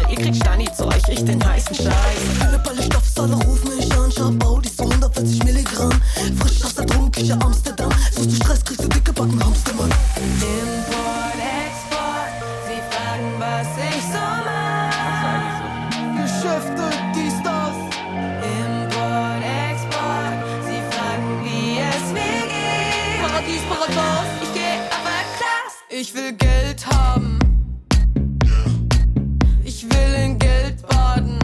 Ihr kriegt Stani zu euch, ich den heißen Scheiß. Keine Balle Stoffs, alle rufen mich an. Schabau, die so 140 Milligramm. Frisch aus der Drogenküche Amsterdam. Suchst du Stress, kriegst du dicke Backen, Hamstermann. Import, Export, sie fragen, was ich so mach. Geschäfte, dies, das. Import, Export, sie fragen, wie es mir geht. Paradies, Paragraph. Ich geh aber Class. Ich will Geld haben. Ich will in Geld baden.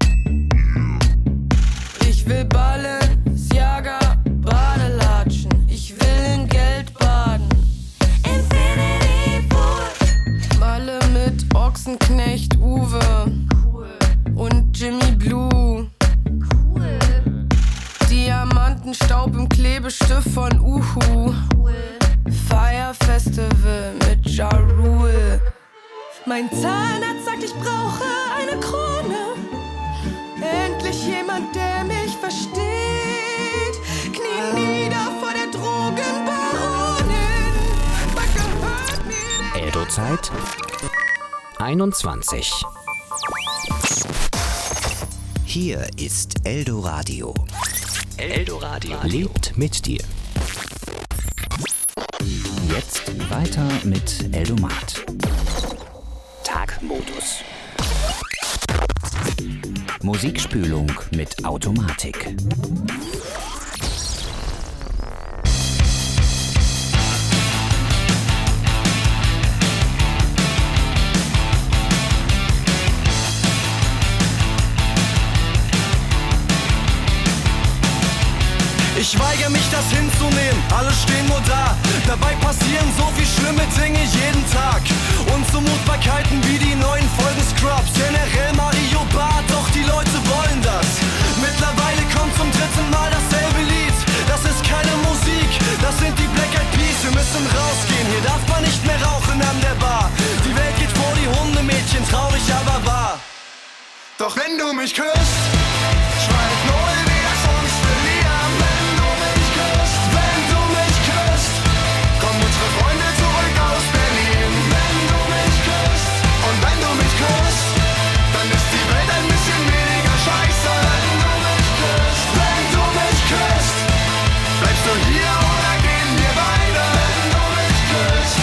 Ich will Balenciaga, Badelatschen. Ich will in Geld baden. Infinity Pool. Malle mit Ochsenknecht Uwe. Cool. Und Jimmy Blue. Cool. Diamantenstaub im Klebestift von Uhu. Cool. Fire Festival mit Ja Rule. Mein Zahnarzt sagt, ich brauche eine Krone. Endlich jemand, der mich versteht. Knie nieder vor der Drogenbaronin. Was gehört mir der Eldo-Zeit 21. Hier ist Eldoradio. Eldoradio lebt mit dir. Jetzt weiter mit Eldomat. Tagmodus. Musikspülung mit Automatik. Ich weigere mich, das hinzunehmen, alle stehen nur da. Dabei passieren so viel schlimme Dinge jeden Tag. Unzumutbarkeiten wie die neuen Folgen Scrubs. Generell Mario Barth, doch die Leute wollen das. Mittlerweile kommt zum dritten Mal dasselbe Lied. Das ist keine Musik, das sind die Black Eyed Peas. Wir müssen rausgehen, hier darf man nicht mehr rauchen an der Bar. Die Welt geht vor die Hundemädchen, traurig aber wahr. Doch wenn du mich küsst, schreit null wie der Songs verlieren. Wenn du mich küsst, kommen unsere Freunde zurück aus Berlin. Wenn du mich küsst, und wenn du mich küsst, dann ist die Welt ein bisschen weniger scheiße. Wenn du mich küsst, bleibst du hier oder gehen wir beide? Wenn du mich küsst.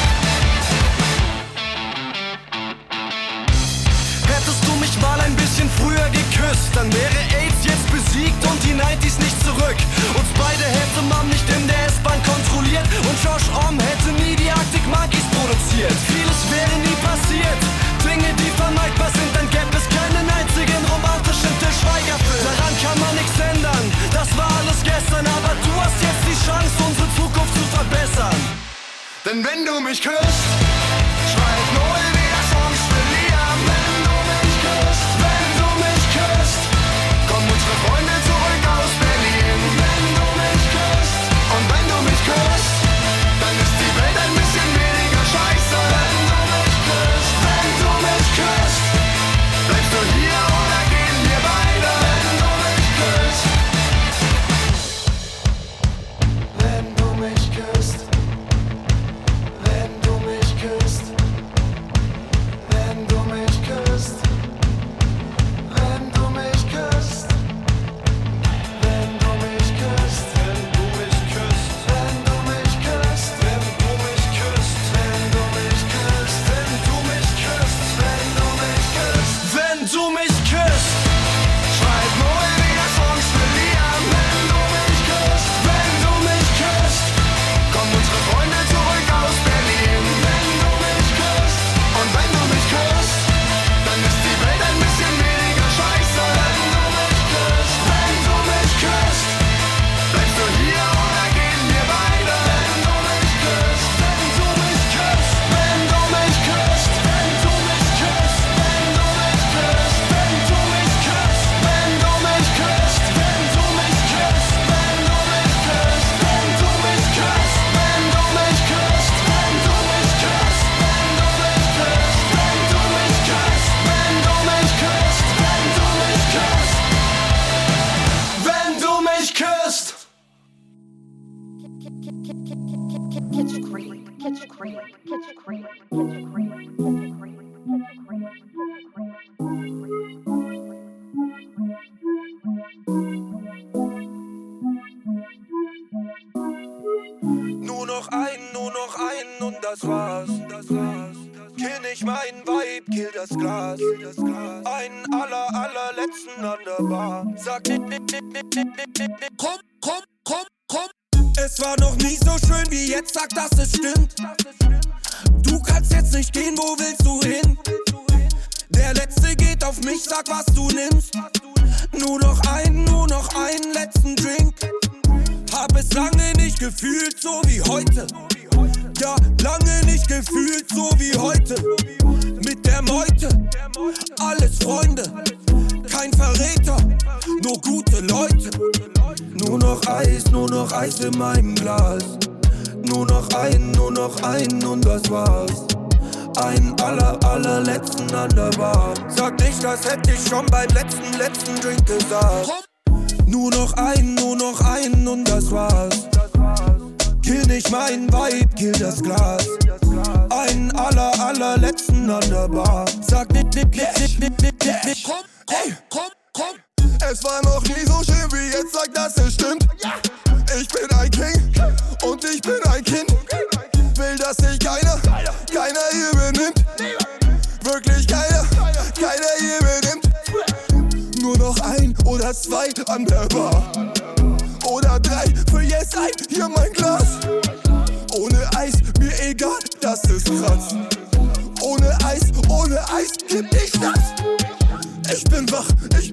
Hättest du mich mal ein bisschen früher geküsst, dann wäre AIDS jetzt besiegt und die 90s nicht zurück. Uns beide hätte man nicht in der S-Bahn kontrolliert und Josh Homme hätte nie die Arctic Monkeys produziert. Vieles wäre nie passiert, Dinge, die vermeidbar sind, dann gäbe es keinen einzigen romantischen Til Schweiger-Film. Daran kann man nichts ändern, das war alles gestern, aber du hast jetzt die Chance, unsere Zukunft zu verbessern. Denn wenn du mich küsst, schreit null wie der Songs verlieren. Wenn du mich küsst, kommen unsere Freunde zurück aus Berlin. Wenn du mich küsst, und wenn du mich küsst, dann ist die Welt ein bisschen weniger scheiße. Wenn du mich küsst, Glas. Einen allerletzten an der Bar. Sag komm. Es war noch nie so schön wie jetzt, sag, dass es stimmt. Du kannst jetzt nicht gehen, wo willst du hin? Der Letzte geht auf mich, sag, was du nimmst. Nur noch einen letzten Drink. Hab es lange nicht gefühlt, so wie heute. Ja, lange nicht gefühlt, so wie heute. Mit der Meute, alles Freunde. Kein Verräter, nur gute Leute. Nur noch Eis in meinem Glas. Nur noch einen und das war's. Einen allerletzten an der Bar. Sag nicht, das hätte ich schon beim letzten Drink gesagt. Nur noch einen und das war's. Kill nicht meinen Vibe, kill das Glas. Einen allerletzten an der Bar. Sag nicht, komm. Es war noch nie so schön wie jetzt, sag, dass es stimmt. Ich bin ein King und ich bin ein Kind. Will, dass sich keiner hier benimmt. Wirklich keiner hier benimmt. Nur noch ein oder zwei an der Bar. Oder drei, für jetzt ein, hier mein Glas. Ohne Eis, mir egal, das ist krass. Ohne Eis, gib ich das. Ich bin wach.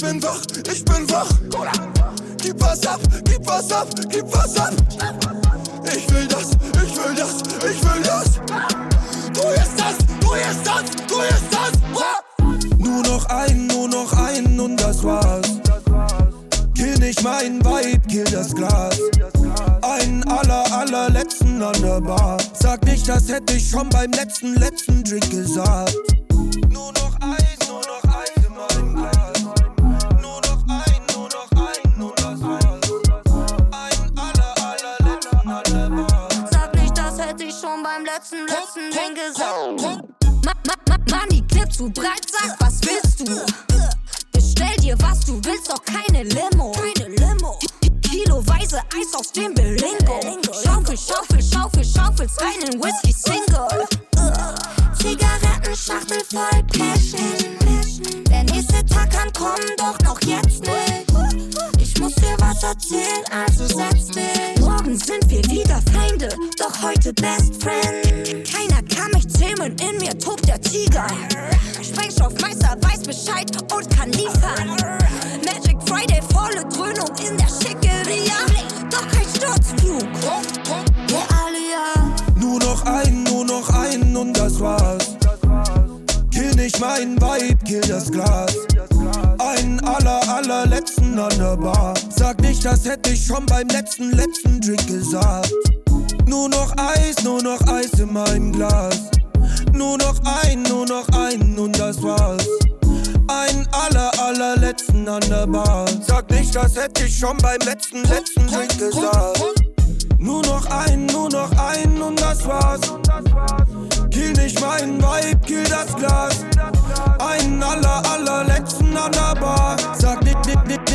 Gib was ab. Ich will das. Du ist das. Nur noch einen und das war's. Kill nicht meinen Vibe, kill das Glas. Einen allerletzten an der Bar. Sag nicht, das hätte ich schon beim letzten Drink gesagt. Nur noch Eis in meinem Glas. Nur noch einen und das war's. Einen allerletzten an der Bar. Sag nicht, das hätte ich schon beim letzten Ding gesagt. Money, Clip zu breit, sag, was willst du? Bestell dir, was du willst, doch keine Limo. Kiloweise Eis aus dem Belingo. Schaufelst rein in Whisky Single. Zigarettenschachtel voll Passion. Der nächste Tag kann kommen, doch noch jetzt nicht. Ich muss dir was erzählen, also setz dich. Morgen sind wir wieder Feinde, doch heute Best Friend. Keiner kann mich zähmen, in mir tobt der Tiger. Sprengstoffmeister weiß Bescheid und kann liefern. Magic Friday, volle Dröhnung in der Schickeria. Doch kein Sturzflug. Wir alle ja. Nur noch einen und das war's. Kill nicht meinen Vibe, kill das Glas. Einen allerletzten an der Bar. Sag nicht, das hätte ich schon beim letzten Drink gesagt. Nur noch Eis in meinem Glas. Nur noch einen und das war's. Einen allerletzten an der Bar. Sag nicht, das hätte ich schon beim letzten Drink gesagt. Nur noch einen und das war's. Kill nicht meinen Vibe, kill das Glas. Einen allerletzten an der Bar. Sag nicht.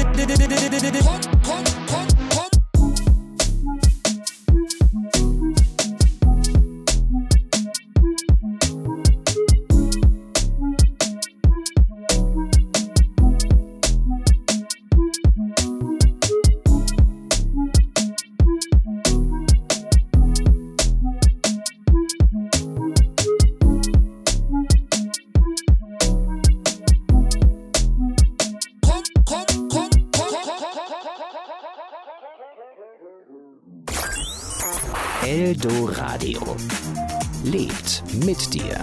Eldoradio lebt mit dir.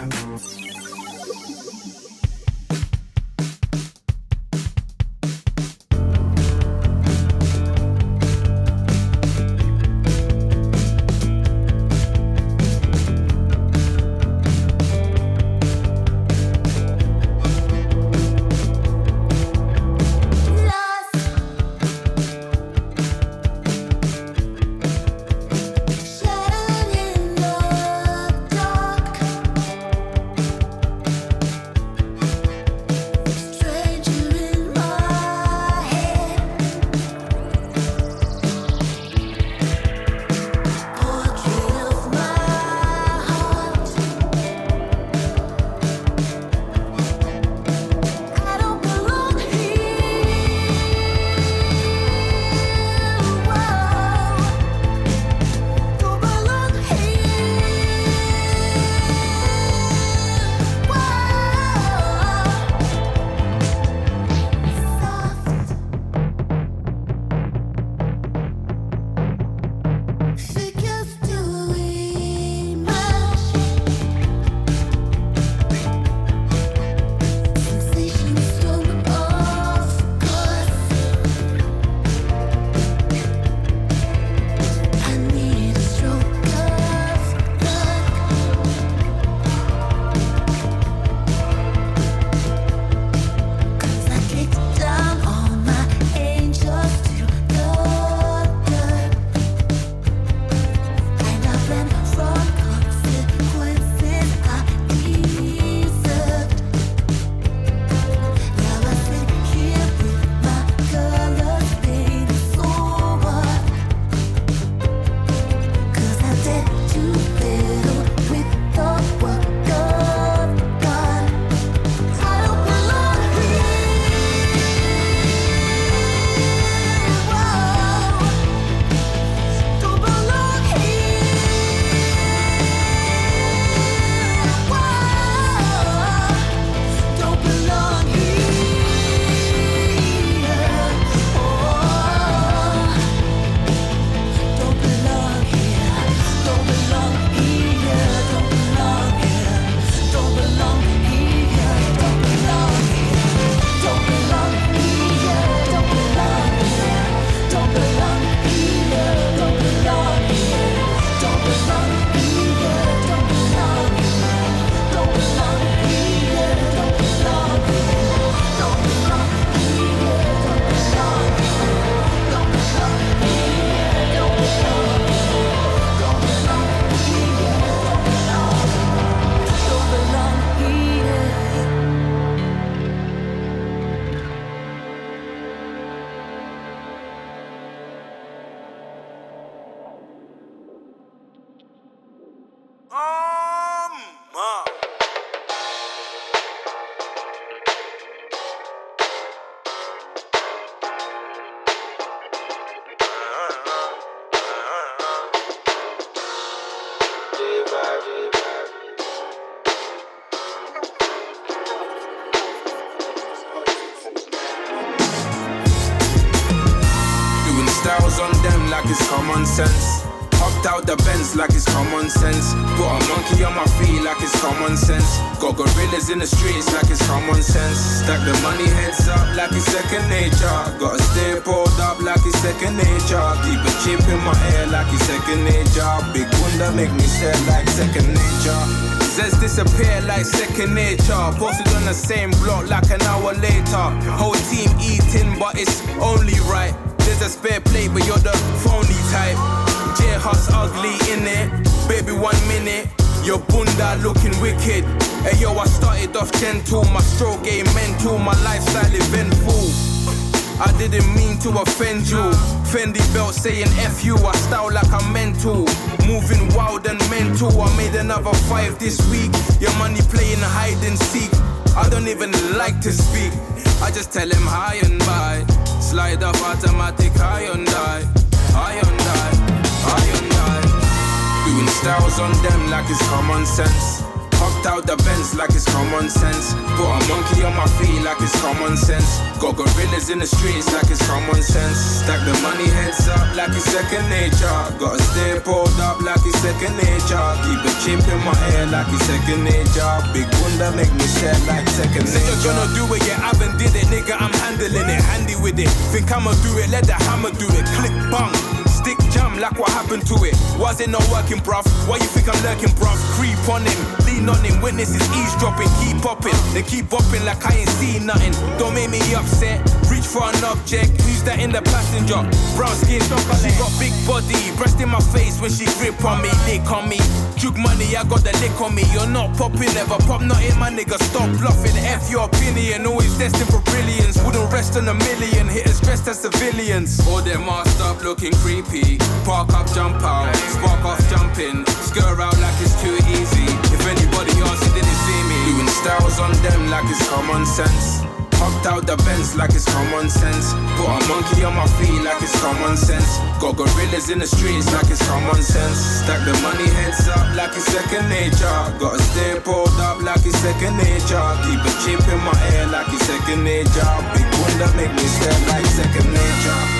like it's common sense. Hopped out the Benz like it's common sense. Put a monkey on my feet like it's common sense. Got gorillas in the streets like it's common sense. Stack the money heads up like it's second nature. Gotta stay pulled up like it's second nature. Keep a chip in my ear like it's second nature. Big bunda make me stare like second nature. Says disappear like second nature. Posted on the same block like an hour later. Whole team eating but it's only right. There's a spare plate but you're the phony type. J-Hus ugly innit, baby 1 minute. Your bunda looking wicked. Hey yo, I started off gentle. My stroke game mental, my lifestyle eventful. I didn't mean to offend you. Fendi belt saying F you, I style like I'm mental. Moving wild and mental. I made another 5 this week. Your money playing hide and seek. I don't even like to speak. I just tell him hi and bye. Slide off automatic Hyundai. Hyundai. Doing styles on them like it's common sense. Hopped out the Benz like it's common sense. Put a monkey on my feet like it's common sense. Got gorillas in the streets like it's common sense. Stack the money heads up like it's second nature. Gotta stay pulled up like it's second nature. Keep a chip in my ear like it's second nature. Big bunda make me stare like second nature. Said you're gonna do it, yeah, I haven't did it. Nigga, I'm handling it, handy with it. Think I'ma do it, let the hammer do it. Click, bang. Stick jam like what happened to it. Was it not working, bruv? Why you think I'm lurking, bruv? Creep on him, lean on him. Witnesses eavesdropping, keep popping. They keep bopping like I ain't seen nothing. Don't make me upset. Reach for an object. Who's that in the passenger? Brown skin, she got big body. Breast in my face when she grip on me, lick on me. Jug money, I got the lick on me. You're not popping, never pop nothing, my nigga. Stop bluffing. F your opinion, always destined for brilliance. Wouldn't rest on a million. Hitters dressed as civilians. All them masked up looking creepy. Park up, jump out. Spark off, jumping. Skirt out like it's too easy. If anybody else, he didn't see me. Doing styles on them like it's common sense. Hopped out the Benz like it's common sense. Put a monkey on my feet like it's common sense. Got gorillas in the streets like it's common sense. Stack the money heads up like it's second nature. Gotta stay pulled up like it's second nature. Keep a chip in my ear like it's second nature. Big bunda make me stare like second nature.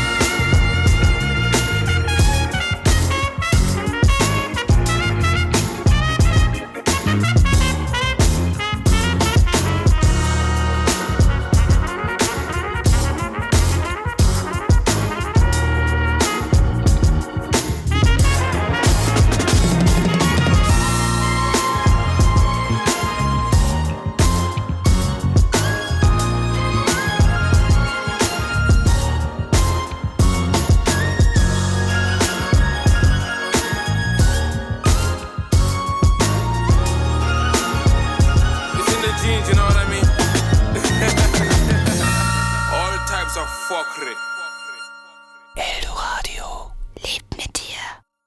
Eldoradio lebt mit dir.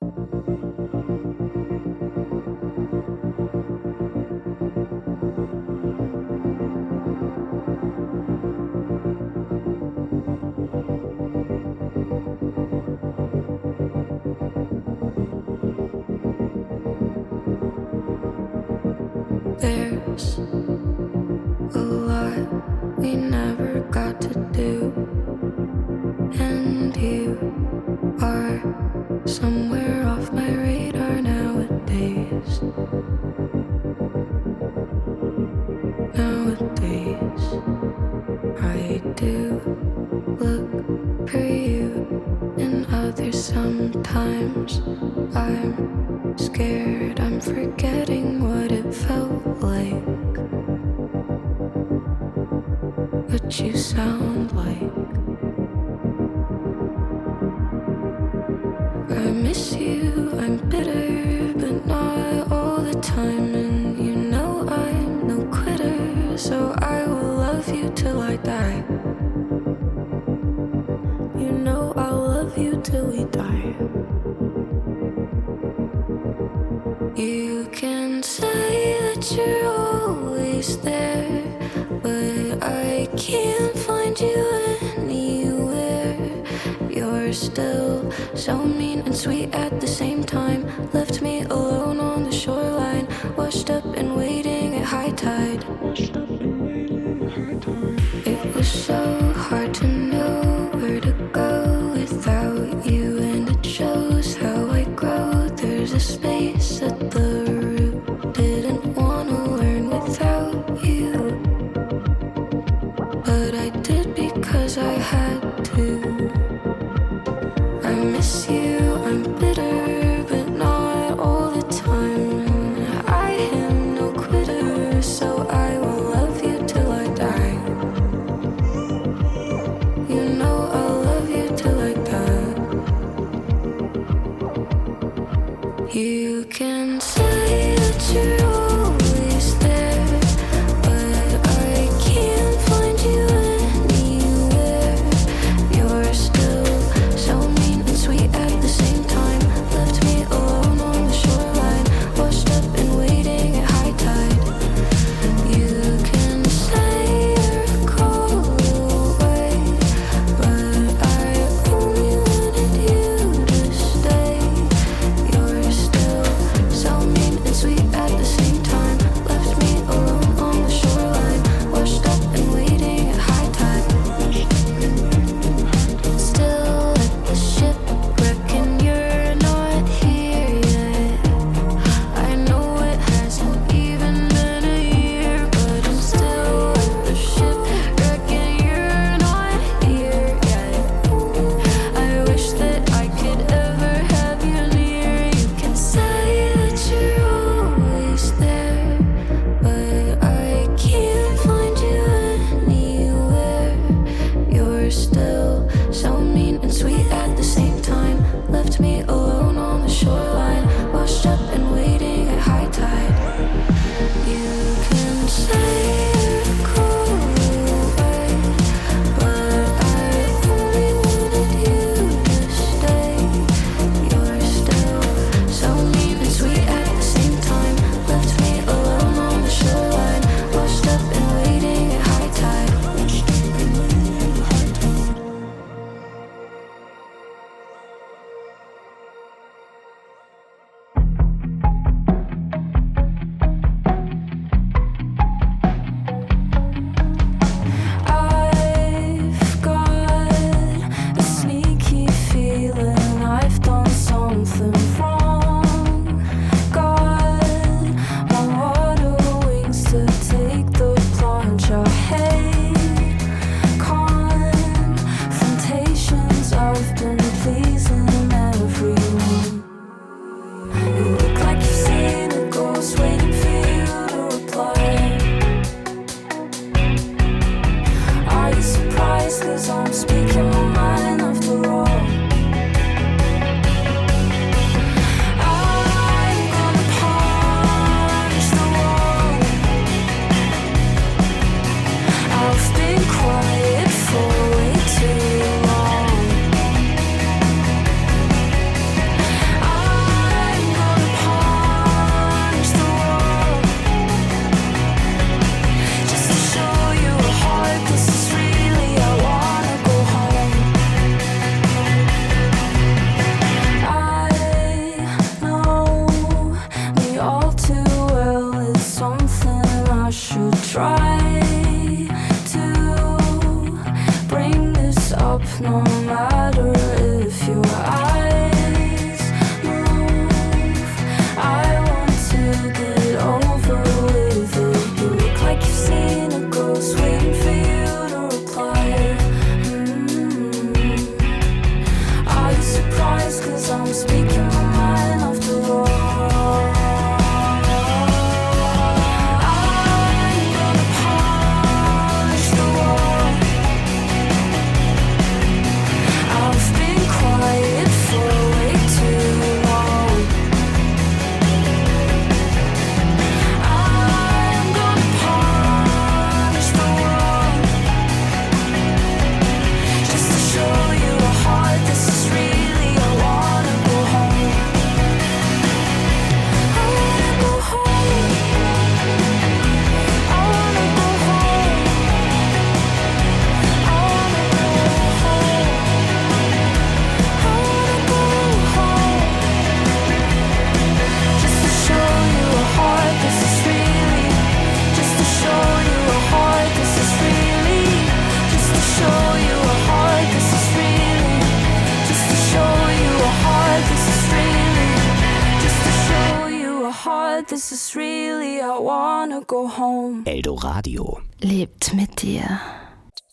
There's a lot we never got to do, and you are somewhere off my radar nowadays. Nowadays, I do look for you in others sometimes. I'm scared I'm forgetting what it felt like, what you sound like. I miss you, I'm bitter, but not all the time. And you know I'm no quitter, so I will love you till I die. You know I'll love you till we die. You can say that you're always there, but I can't find you anywhere. You're still so mean and sweet at the same time. Left me alone on the shoreline, washed up and waiting at high tide. It was so hard to know where to go without you, and it but I did because I had to. I miss you, I'm bitter, but not all the time. I am no quitter, so I will love you till I die. You know I'll love you till I die. You can say that you're always there, but I can't find you anywhere. You're still so mean and sweet at the same time. Left me alone on the shoreline, washed up and waiting at high tide. You can say you're cold away, but I only wanted you to stay. You're still so mean and sweet at the same time. Left me alone on the shoreline, washed up and waiting at high tide. Still at the shipwreck and you're not here yet. I know it hasn't even been a year, but I'm still at the shipwreck and you're not here yet. I wish that I could ever have you near. You can say that you're always there, but I can't find you anywhere. You're still so mean and sweet at the same time. Left me alone on the shoreline, washed up and waiting at high tide. You can say you're cold away, but I only wanted you to stay. You're still so mean and sweet at the same time. Left me alone on the shoreline, washed up and waiting at high tide. I've got a sneaky feeling I've done something wrong. Got my water wings to take the plunge. I hate confrontations. I've been pleasing everyone. You look like you've seen a ghost waiting for you to reply. Are you surprised 'cause I'm speaking my mind after all? I'm gonna punch the wall. I've been quiet for way too long. I'm gonna punch the wall, just to show you how hard this is really. I wanna go home. I know me all too well. It's something I should try to bring this up, no matter if your eyes move. I want to get over with it. You look like you've seen a ghost waiting for you to reply. Are you surprised 'cause I'm speaking my mind after all? I'm gonna punch the wall. I've been quiet for way too long. I'm gonna punch the wall, just to show you how hard this is really. I wanna go home. I wanna go home. I wanna go home. I wanna go home. I wanna go home, just to show you how hard this is really. Just to show you how hard this is really. Just to show you how hard this is really. Just to show you how hard this is really. Just to show you how hard this is really. I wanna go home. Eldoradio. Lebt mit dir.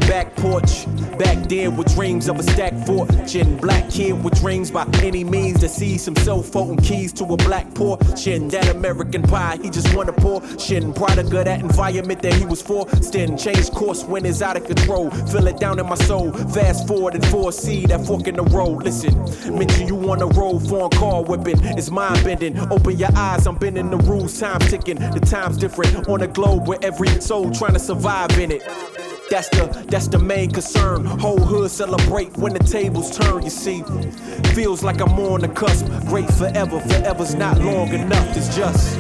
back porch. Back then with dreams of a stacked fortune. Black kid with dreams by any means to seize some cell phone keys to a black portion. That American pie, he just wanna portion. Product of that environment that he was forced in. Change course when it's out of control. Feel it down in my soul. Fast forward and foresee that fork in the road. Listen, mention you on the road, foreign car whipping. It's mind bending. Open your eyes, I'm bending the rules. Time ticking, the time's different. On a globe where every soul trying to survive in it. That's the main concern. Whole hood celebrate when the tables turn, you see. Feels like I'm on the cusp. Great forever, forever's not long enough, it's just.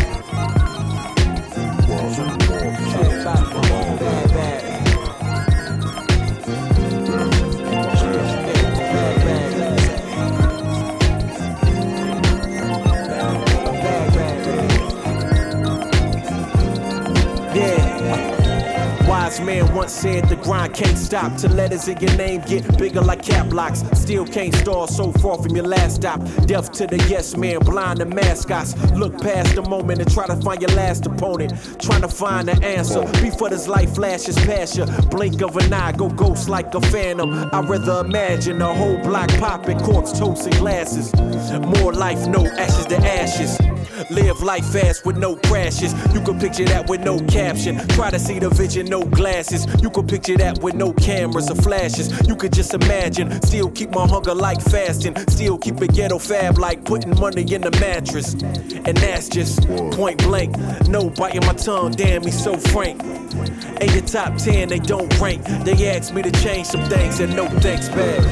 Man once said the grind can't stop till letters in your name get bigger like cap locks. Still can't stall so far from your last stop. Deaf to the yes man, blind to mascots. Look past the moment and try to find your last opponent. Trying to find the answer before this life flashes past you. Blink of an eye, go ghost like a phantom. I'd rather imagine a whole block popping, corks, toast, and glasses. More life, no ashes to ashes. Live life fast with no crashes. You can picture that with no caption. Try to see the vision, no glasses. You can picture that with no cameras or flashes. You could just imagine. Still keep my hunger like fasting. Still keep a ghetto fab like putting money in the mattress. And that's just point blank. No biting my tongue, damn, he's so frank. In your top 10, they don't rank. They asked me to change some things and no thanks back.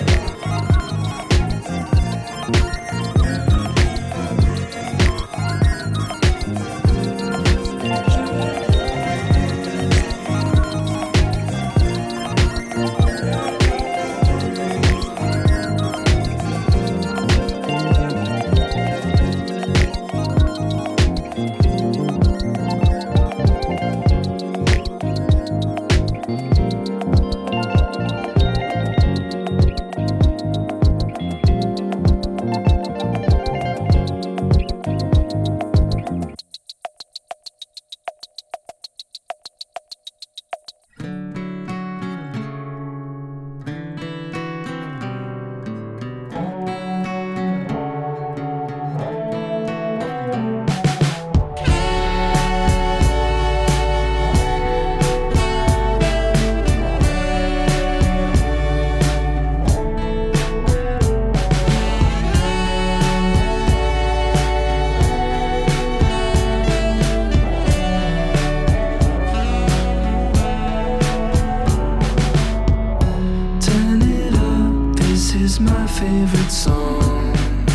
favorite song.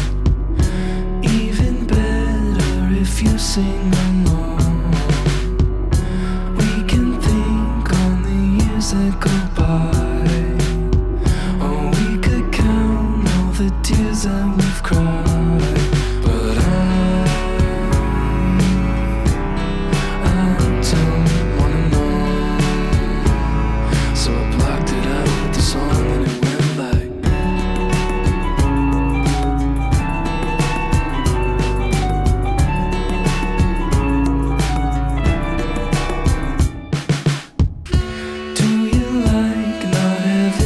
Even better if you sing along. We can think on the years that go by, or we could count all the tears that we've cried. But I don't wanna know, so I blocked it out with the song and it went like. Do you like not having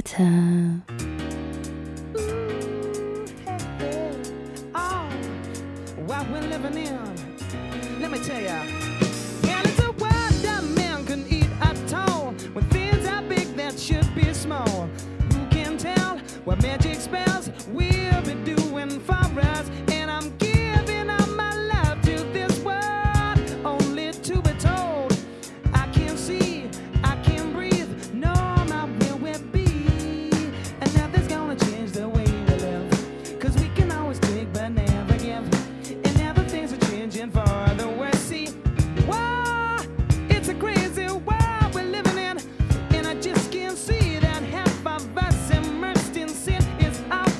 Theater. What we're living in, let me tell ya. Hell, it's a world that man can eat at all. When things are big that should be small. Who can tell what magic spells we'll be doing for us? And I'm giving up my love to this world, only to be told I can't see, I can't breathe, no, my will will be. And nothing's gonna change the way we live, 'cause we can always take but never give. For the worse, see, wow, it's a crazy world we're living in, and I just can't see that half of us immersed in sin is our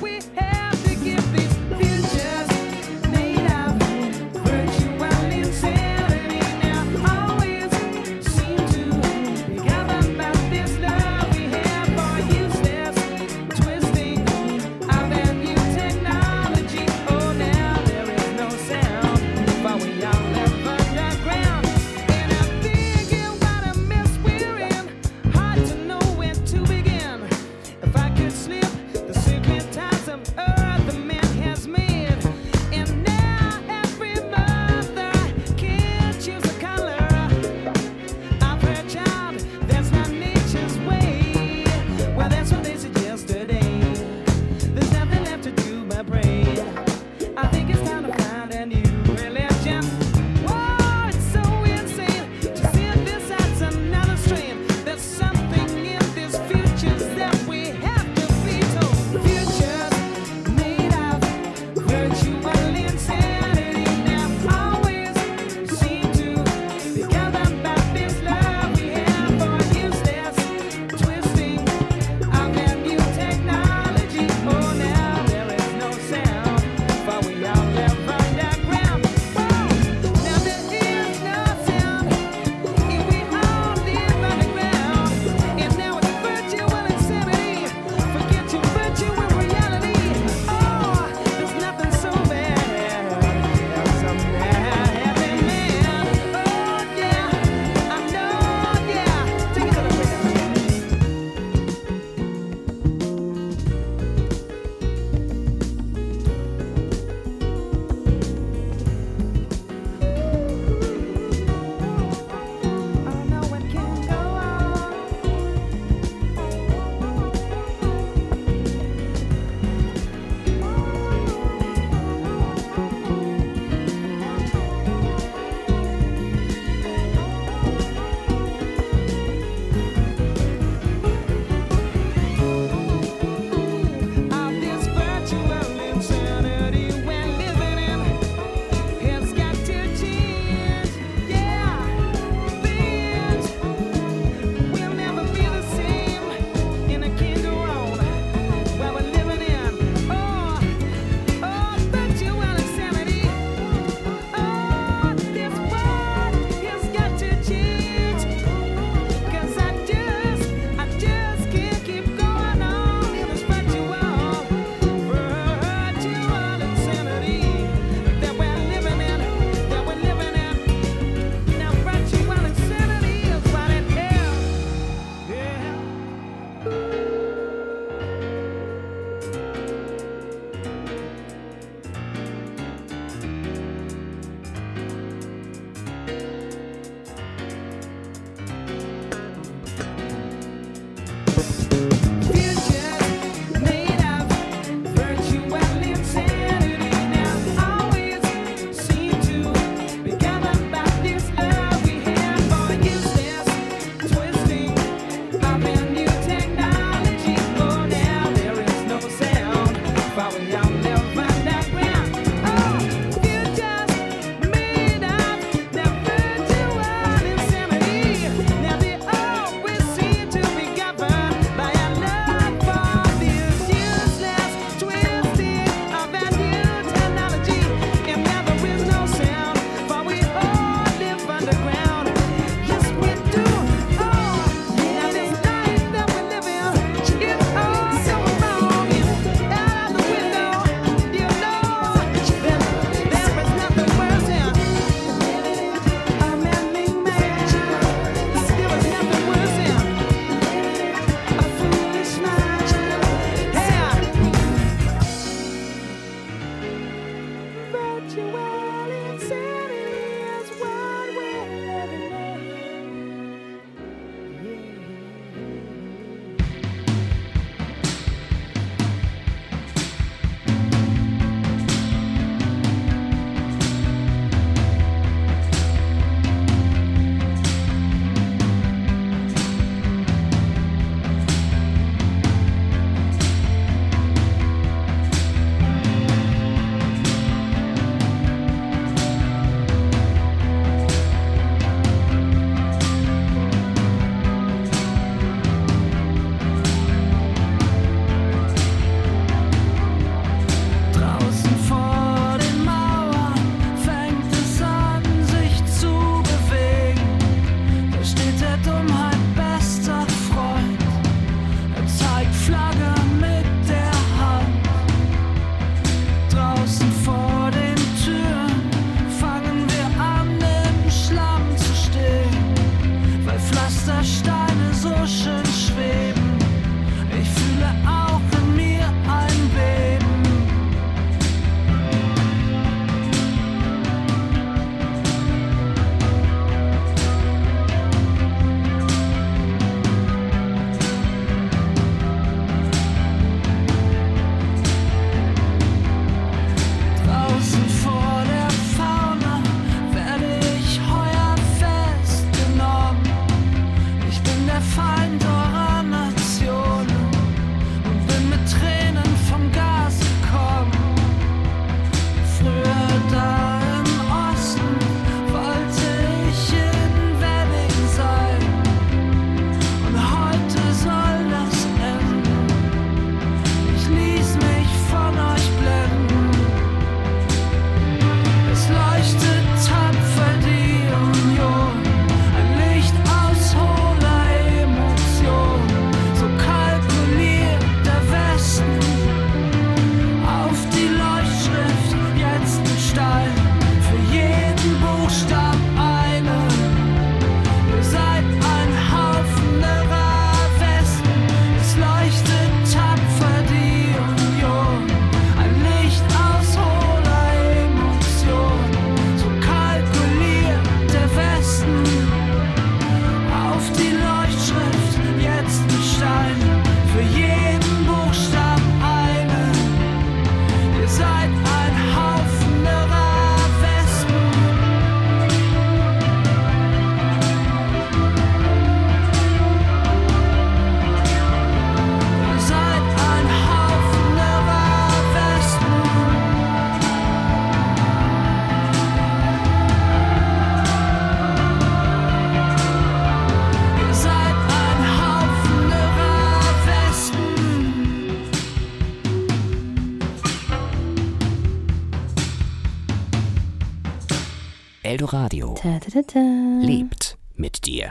Eldoradio lebt mit dir.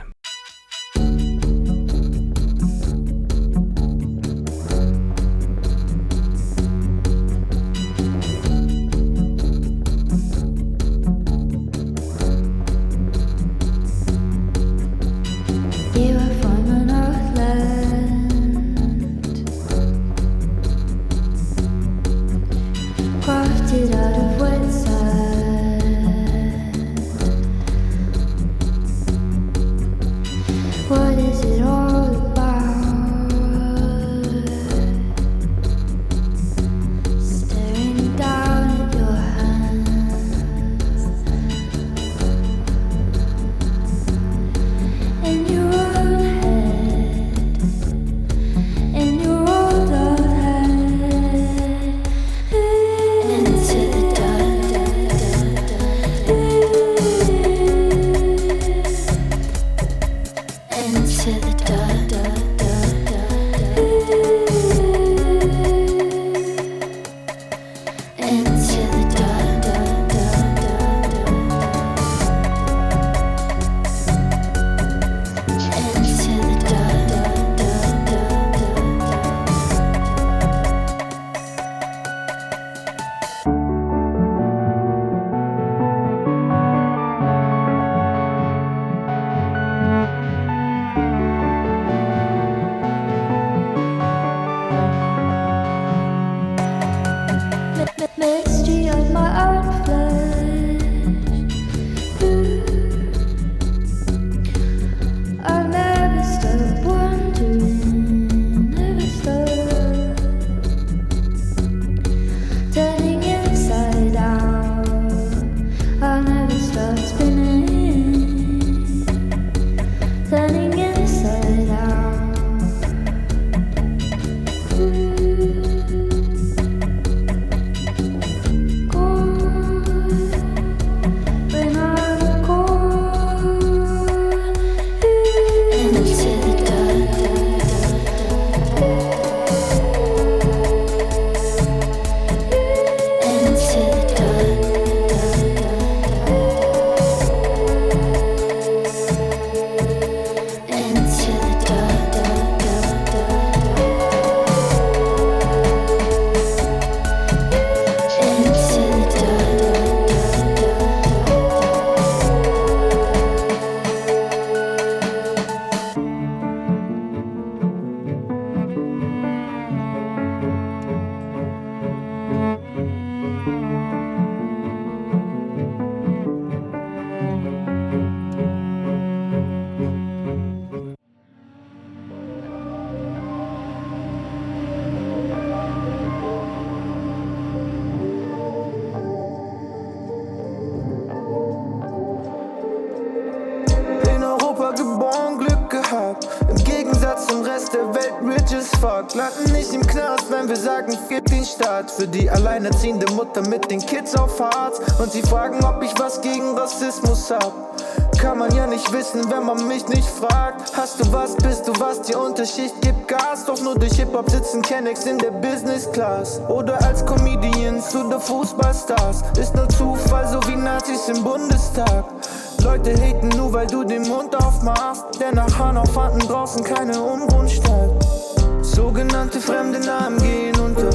Gegensatz zum Rest der Welt rich as fuck. Landen nicht im Knast, wenn wir sagen, gib den Staat. Für die alleinerziehende Mutter mit den Kids auf Hartz. Und sie fragen, ob ich was gegen Rassismus hab. Kann man ja nicht wissen, wenn man mich nicht fragt. Hast du was, bist du was, die Unterschicht gibt Gas. Doch nur durch Hip-Hop sitzen Kennex in der Business Class. Oder als Comedians oder Fußballstars. Ist nur Zufall, so wie Nazis im Bundestag. Leute haten nur, weil du den Mund aufmachst. Denn nach Hanau fanden draußen keine Unruhen statt. Sogenannte fremde Namen gehen unter.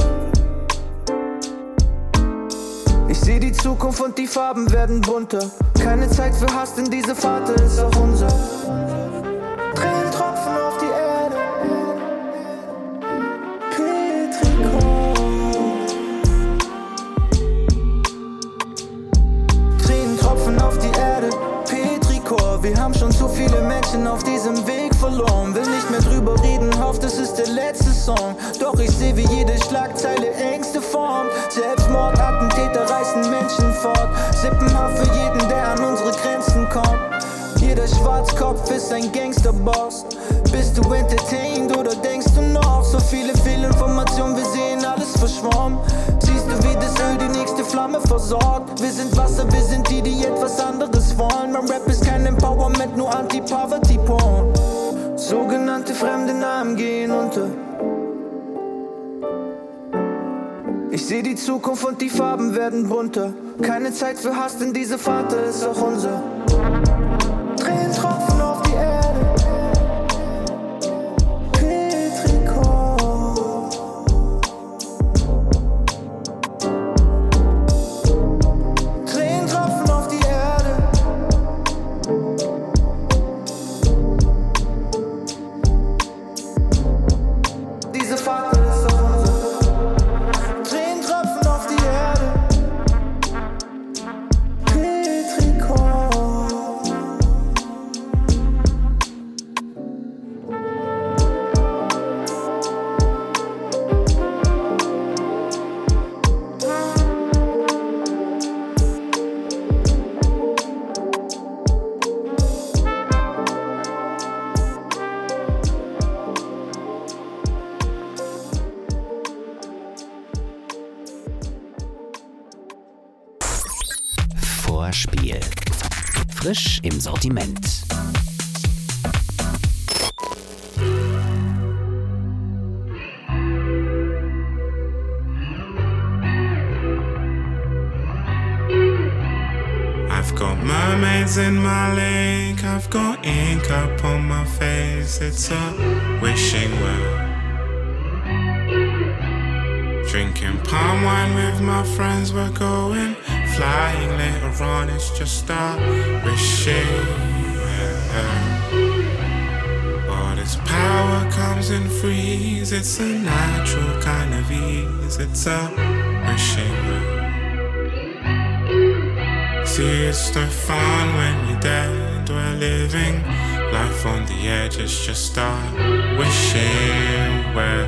Ich seh die Zukunft und die Farben werden bunter. Keine Zeit für Hass, denn diese Fahrt ist auch unser. Tränentropfen auf die Erde. Petrichor. Tränentropfen auf die Erde. Petrichor. Wir haben schon zu viele Menschen auf diesem Weg verloren. Will nicht mehr drüber reden, hofft, es ist der letzte Song. Doch ich seh, wie jede Schlagzeile Ängste formt. Selbstmord, Attentäter reißen Menschen fort. Sippenhaft für jeden, der an unsere Grenzen kommt. Jeder Schwarzkopf ist ein Gangsterboss. Bist du entertained oder denkst du noch? So viele Fehlinformationen, wir sehen alles verschwommen. Siehst du, wie das Öl die nächste Flamme versorgt? Wir sind Wasser, wir sind die, die etwas anderes wollen. Mein Rap ist kein Empowerment, nur Anti-Poverty-Porn. Sogenannte fremde Namen gehen unter. Ich seh die Zukunft und die Farben werden bunter. Keine Zeit für Hass, denn diese Fahrt ist auch unser. Tränentropfen auf die Erde. Petrichor. Tränentropfen auf die Erde. Diese Fahrt ist auch unser. Tränentropfen auf die Erde. Petrichor. Vorspiel. Frisch im Sortiment. I've got mermaids in my lake, I've got ink up on my face, it's a wishing well. Drinking palm wine with my friends, we're going flying later on, it's just a wishing well. All this power comes in freeze, it's a natural kind of ease, it's a wishing well. See, it's no fun when you're dead, we're living life on the edge, it's just a wishing well.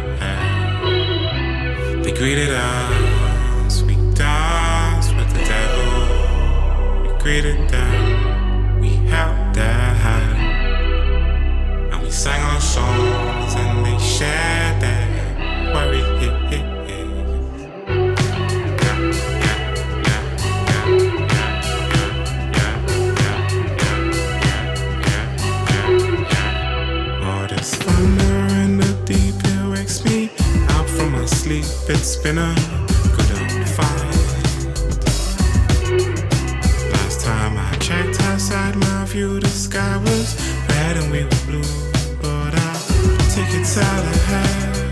They greeted us, we danced with the devil. We greeted them, we held their hand. And we sang our songs and they shared their worry. All this thunder in the deep, it wakes me out from my sleep. It's been a good old fight. Last time I checked outside my view, the sky was red and we were blue. But I'll take it out ahead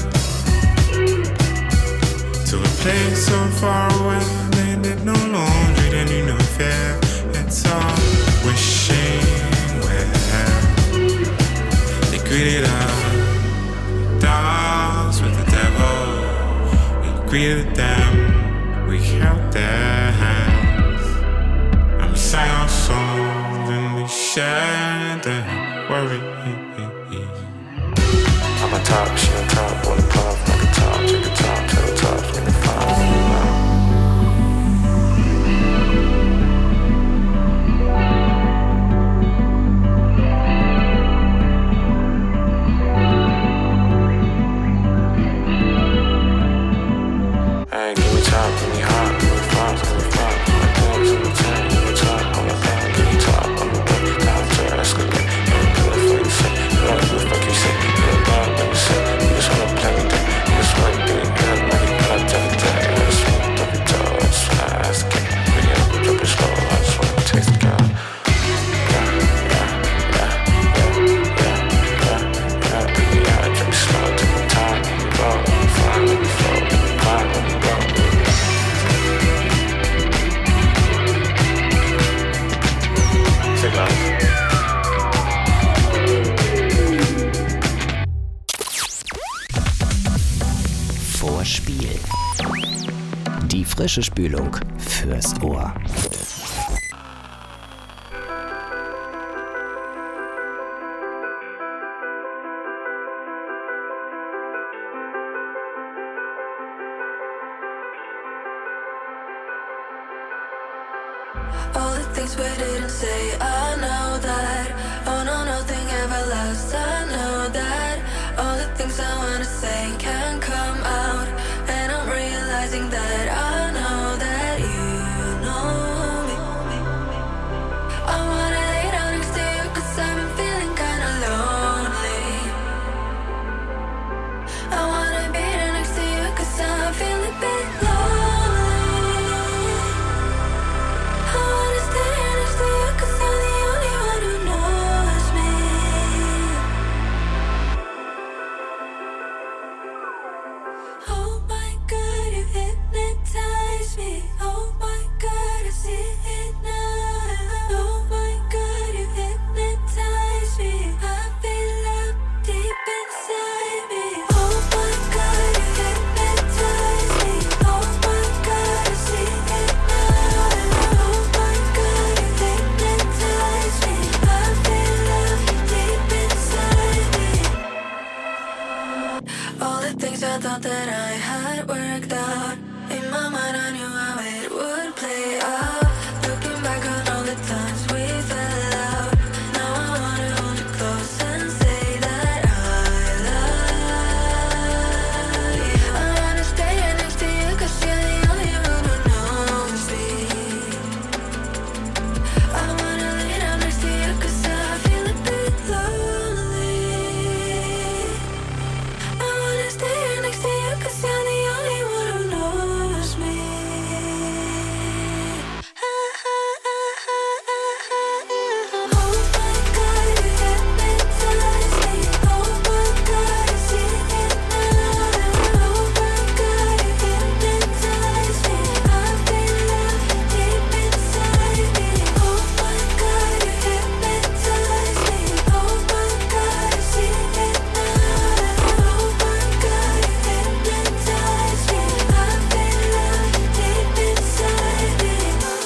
to a place so far away. They did no laundry, they knew no fear. It's all wishing well. They greeted us, dance with the devil. We greeted them, we held their hands. And we sang our songs and we shared their worry. I'm a top, she on top, on the puff, like a top, check a top, tell the top, nigga fine. Frische Spülung fürs Ohr. All the things we didn't say, I know that. Oh no, nothing ever lasts, I know that. All the things I wanna say can't come out, and I'm realizing that I know that you know me. I wanna lay down next to you 'cause I've been feeling kinda lonely. I wanna be there next to you 'cause I'm feeling a bit lonely. I wanna stay next to you 'cause you're the only one who knows me. Oh my God, you hypnotize me. Oh my God, I see it now. Oh my God, you hypnotize me. I feel up deep inside me. Oh my God, you hypnotize me. Oh my God, I see it now. Oh my God, you hypnotize me. I feel up deep inside me. All the things I thought that I had worked out, in my mind I knew how it would play out. Looking back on all the times we fell out, now I wanna hold you close and say that I love you. I wanna stay right next to you 'cause you're the only one who knows me. I wanna lay down next to you 'cause I feel a bit lonely. I wanna stay right next to you 'cause you're the only one who knows me. Oh my God, you hypnotize me. Oh my God, I see it now. Oh my God, you hypnotize me. I feel up deep inside me. Oh my God, you hypnotize me. Oh my God, I see it now. Oh my God, you hypnotize me. I feel up deep inside me.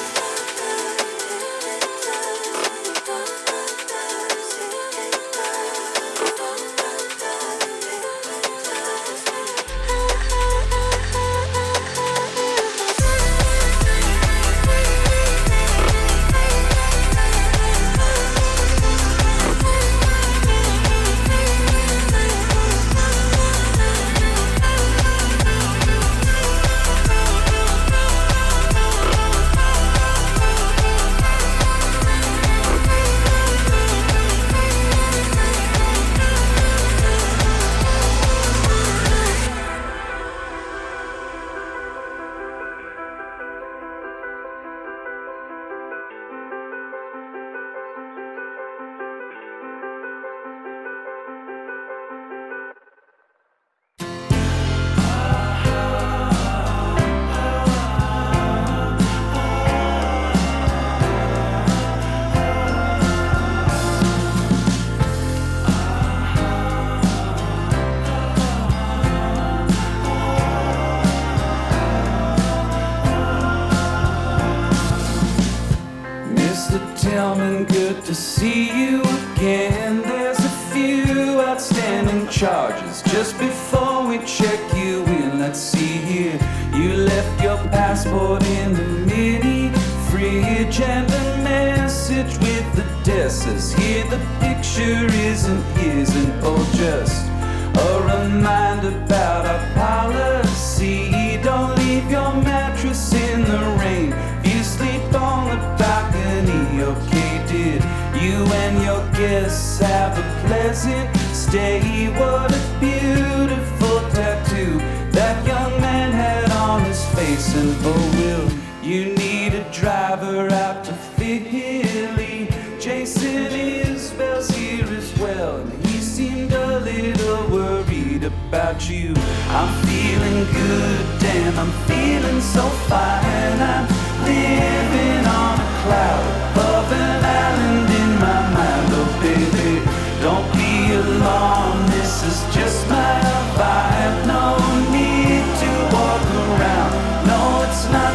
Mr. Tillman, good to see you again. There's a few outstanding charges. Just before we check you in, let's see here. You left your passport in the mini fridge and a message with the desk says here the picture isn't oh just a reminder about our policy. Don't leave your mattress in the rain. If you sleep on the balcony, okay, did you and your guests have a pleasant stay? What a beautiful tattoo that young man had on his face. And oh, will you need a driver out to Philly? Jason Isbell's here as well, and he seemed a little worried about you. I'm feeling good, damn, I'm feeling so fine. I'm living on a cloud above an island in my mind. Oh baby, don't be alarmed, this is just my vibe. No need to walk around, no it's not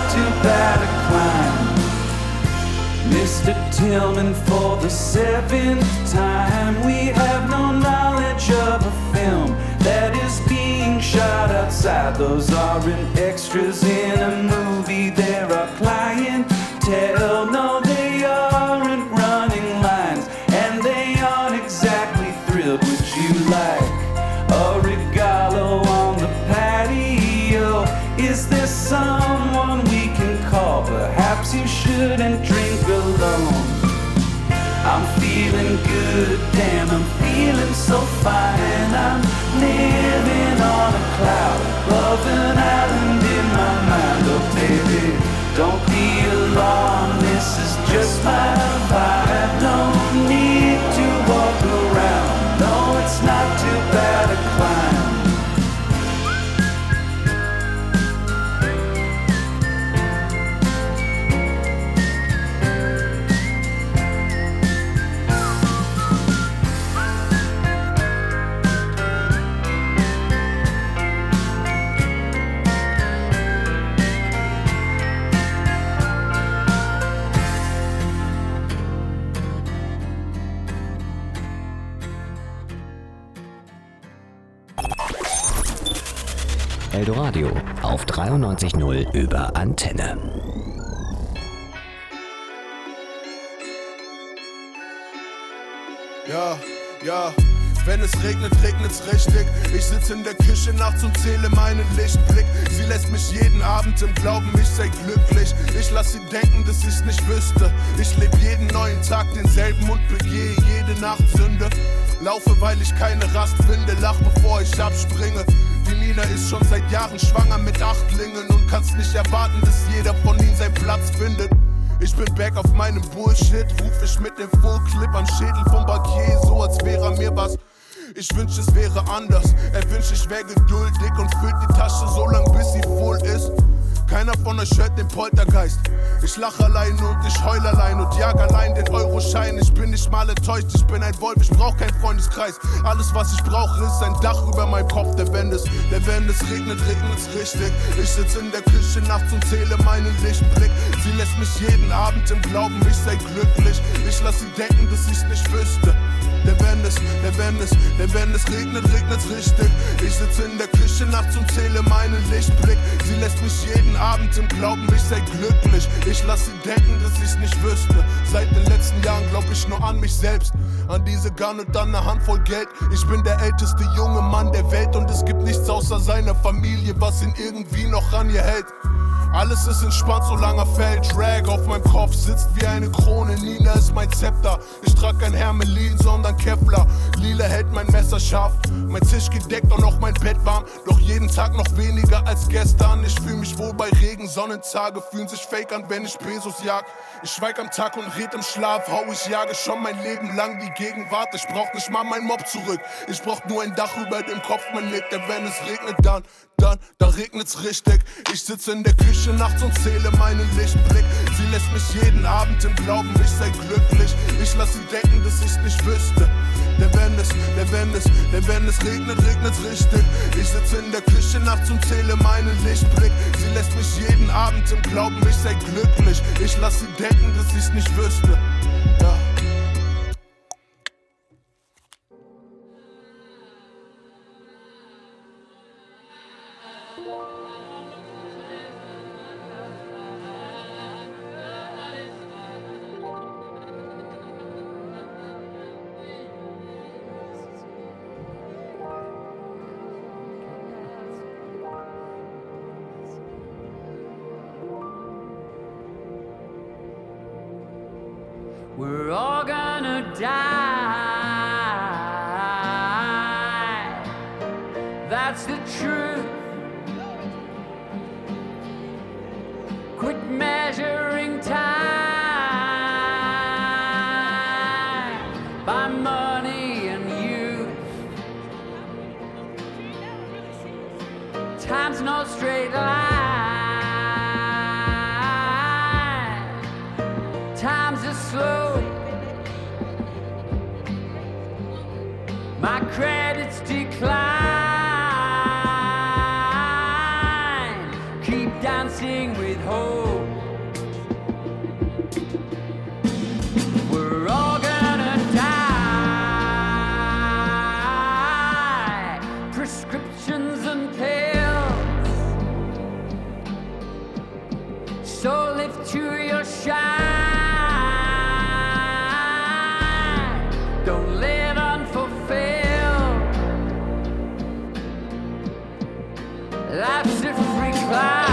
filming for the 7th time. We have no knowledge of a film that is being shot outside. Those aren't extras in a movie, they're a clientele. No, they aren't running lines, and they aren't exactly thrilled. Would you like a regalo on the patio? Is there someone we can call? Perhaps you shouldn't drink alone. I'm feeling good, damn, I'm feeling so fine. I'm living on a cloud above an island in my mind. Oh baby, don't be alarmed, this is just my vibe. No need to walk around, no, it's not too bad a climb. Eldoradio auf 93.0 über Antenne. Ja, wenn es regnet, regnet's richtig. Ich sitze in der Küche nachts und zähle meinen Lichtblick. Sie lässt mich jeden Abend im Glauben, ich sei glücklich. Ich lass sie denken, dass ich's nicht wüsste. Ich lebe jeden neuen Tag denselben und begehe jede Nacht Sünde. Laufe, weil ich keine Rast finde, lach bevor ich abspringe. Die Nina ist schon seit Jahren schwanger mit 8lingen und kannst nicht erwarten, dass jeder von ihnen seinen Platz findet. Ich bin back auf meinem Bullshit, ruf ich mit dem Fullclip am Schädel vom Bankier, so als wäre mir was. Ich wünsch, es wäre anders, er wünscht, ich wär geduldig und füllt die Tasche so lang, bis sie voll ist. Keiner von euch hört den Poltergeist. Ich lach allein und ich heul allein und jag allein den Euroschein. Ich bin nicht mal enttäuscht, ich bin ein Wolf, ich brauch keinen Freundeskreis. Alles, was ich brauche, ist ein Dach über meinem Kopf. Der wenn es regnet, regnet's richtig. Ich sitz in der Küche nachts und zähle meinen Lichtblick. Sie lässt mich jeden Abend im Glauben, ich sei glücklich. Ich lass sie denken, dass ich's nicht wüsste. Denn wenn es regnet, regnet's richtig. Ich sitze in der Küche nachts und zähle meinen Lichtblick. Sie lässt mich jeden Abend im Glauben, ich sei glücklich. Ich lass sie denken, dass ich's nicht wüsste. Seit den letzten Jahren glaub ich nur an mich selbst, an diese Gun und dann eine Handvoll Geld. Ich bin der älteste junge Mann der Welt und es gibt nichts außer seiner Familie, was ihn irgendwie noch an ihr hält. Alles ist entspannt, solange er fällt. Drag auf meinem Kopf sitzt wie eine Krone. Nina ist mein Zepter. Ich trag kein Hermelin, sondern Kevlar. Lila hält mein Messer scharf. Mein Tisch gedeckt und auch mein Bett warm. Doch jeden Tag noch weniger als gestern. Ich fühl mich wohl bei Regen. Sonnentage fühlen sich fake an, wenn ich Pesos jag. Ich schweig am Tag und red im Schlaf. Hau, ich jage schon mein Leben lang die Gegenwart. Ich brauch nicht mal mein Mob zurück. Ich brauch nur ein Dach über dem Kopf, mein Nick. Denn wenn es regnet, dann regnet's richtig. Ich sitze in der Küche nachts und zähle meinen Lichtblick. Sie lässt mich jeden Abend im Glauben, ich sei glücklich. Ich lass sie denken, dass ich's nicht wüsste. Denn wenn es regnet, regnet's richtig. Ich sitze in der Küche nachts und zähle meinen Lichtblick. Sie lässt mich jeden Abend im Glauben, ich sei glücklich. Ich lass sie denken, dass ich's nicht wüsste. Ja. We're all gonna die. That's the truth. Quit measuring time by money and youth. Time's no straight line. Time's a slow. My credits decline. Keep dancing with hope. Life's a free climb.